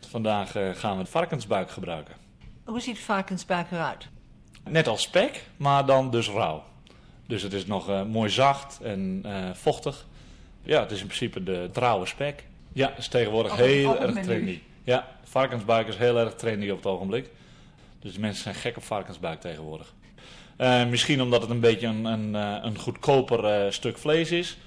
Vandaag gaan we het varkensbuik gebruiken. Hoe ziet varkensbuik eruit? Net als spek, maar dan dus rauw. Dus het is nog mooi zacht en vochtig. Ja, het is in principe de rauwe spek. Ja, het is tegenwoordig heel erg trendy. Ja, varkensbuik is heel erg trendy op het ogenblik. Dus de mensen zijn gek op varkensbuik tegenwoordig. Misschien omdat het een beetje een goedkoper stuk vlees is.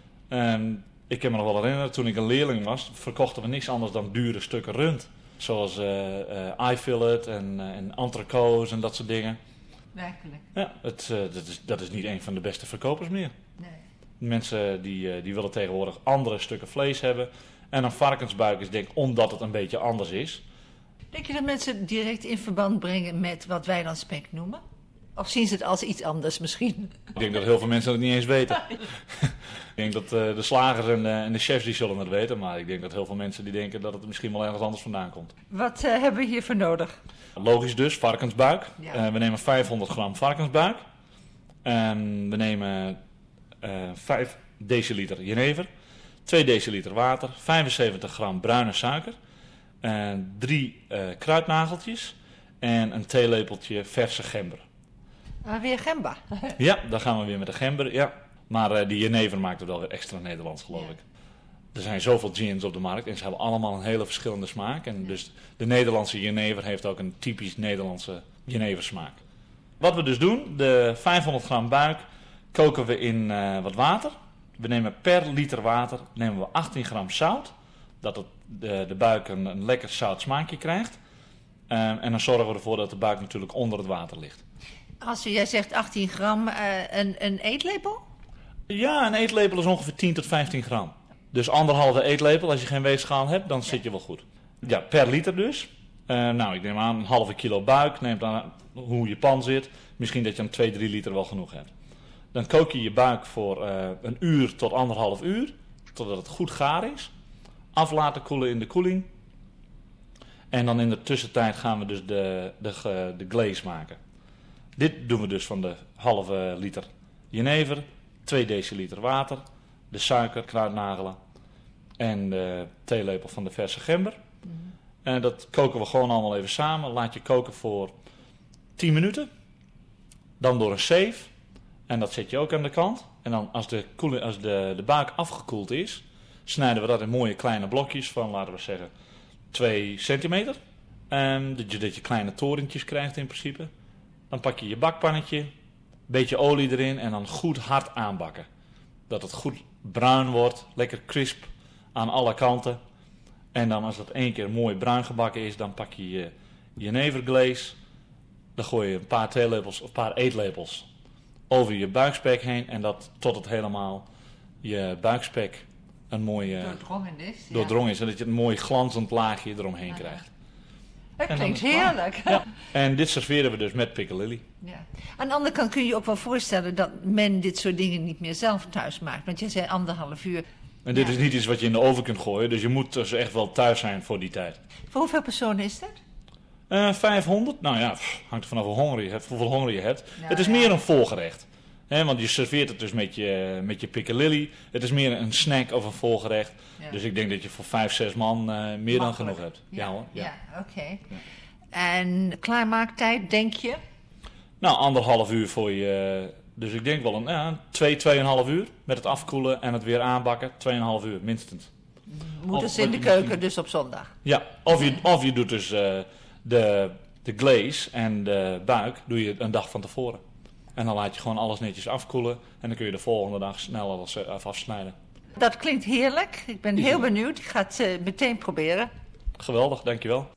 Ik kan me nog wel herinneren, toen ik een leerling was, verkochten we niks anders dan dure stukken rund. Zoals eyefillet en entrecots en dat soort dingen. Werkelijk? Ja, dat is niet een van de beste verkopers meer. Nee. Mensen die willen tegenwoordig andere stukken vlees hebben. En een varkensbuik is denk ik omdat het een beetje anders is. Denk je dat mensen direct in verband brengen met wat wij dan spek noemen? Of zien ze het als iets anders misschien? Ik denk dat heel veel mensen het niet eens weten. Ik denk dat de slagers en de chefs die zullen het weten. Maar ik denk dat heel veel mensen die denken dat het misschien wel ergens anders vandaan komt. Wat hebben we hiervoor nodig? Logisch dus, varkensbuik. Ja. We nemen 500 gram varkensbuik. We nemen 5 deciliter jenever. 2 deciliter water. 75 gram bruine suiker. 3 kruidnageltjes. En een theelepeltje verse gember. Weer gember. Ja, dan gaan we weer met de gember. Ja. Maar die jenever maakt het wel weer extra Nederlands, geloof ik. Er zijn zoveel gins op de markt en ze hebben allemaal een hele verschillende smaak. En dus de Nederlandse jenever heeft ook een typisch Nederlandse jeneversmaak. Wat we dus doen, de 500 gram buik koken we in wat water. We nemen per liter water nemen we 18 gram zout. Dat de buik een lekker zout smaakje krijgt. En dan zorgen we ervoor dat de buik natuurlijk onder het water ligt. Als jij zegt 18 gram, een eetlepel? Ja, een eetlepel is ongeveer 10 tot 15 gram. Dus 1,5 eetlepel, als je geen weegschaal hebt, dan zit je wel goed. Ja, per liter dus. Ik neem aan een halve kilo buik. Neemt aan hoe je pan zit. Misschien dat je een 2-3 liter wel genoeg hebt. Dan kook je je buik voor 1 uur tot 1,5 uur. Totdat het goed gaar is. Af laten koelen in de koeling. En dan in de tussentijd gaan we dus de glaze maken. Dit doen we dus van de halve liter jenever. 2 deciliter water. De suiker, kruidnagelen. En de theelepel van de verse gember. En dat koken we gewoon allemaal even samen. Laat je koken voor 10 minuten. Dan door een zeef. En dat zet je ook aan de kant. En dan als de buik afgekoeld is, snijden we dat in mooie kleine blokjes van, laten we zeggen, 2 centimeter. Dat je kleine torentjes krijgt in principe. Dan pak je je bakpannetje, beetje olie erin en dan goed hard aanbakken. Dat het goed bruin wordt, lekker crisp aan alle kanten. En dan als dat 1 keer mooi bruin gebakken is, dan pak je je jeneverglaze. Dan gooi je een paar theelepels of een paar eetlepels over je buikspek heen. En dat tot het helemaal je buikspek een mooie doordrongen is. En dat je een mooi glanzend laagje eromheen krijgt. Dat klinkt heerlijk. Ja. En dit serveren we dus met piccalilli. Ja. Aan de andere kant kun je je ook wel voorstellen dat men dit soort dingen niet meer zelf thuis maakt. Want je zei 1,5 uur. En dit is niet iets wat je in de oven kunt gooien. Dus je moet dus echt wel thuis zijn voor die tijd. Voor hoeveel personen is dat? 500. Nou ja, hangt er vanaf hoeveel honger je hebt. Het is meer een volgerecht. Want je serveert het dus met je piccalilli. Het is meer een snack of een volgerecht. Ja. Dus ik denk dat je voor 5-6 man meer dan genoeg hebt. Ja hoor. Ja, oké. Ja. En klaarmaaktijd, denk je? Nou, 1,5 uur voor je. Dus ik denk wel een 2,5 uur met het afkoelen en het weer aanbakken. 2,5 uur minstens. Moet dus in de keuken dus op zondag? Ja, of je doet dus de glaze en de buik doe je een dag van tevoren. En dan laat je gewoon alles netjes afkoelen. En dan kun je de volgende dag snel alles afsnijden. Dat klinkt heerlijk. Ik ben heel benieuwd. Ik ga het meteen proberen. Geweldig, dankjewel.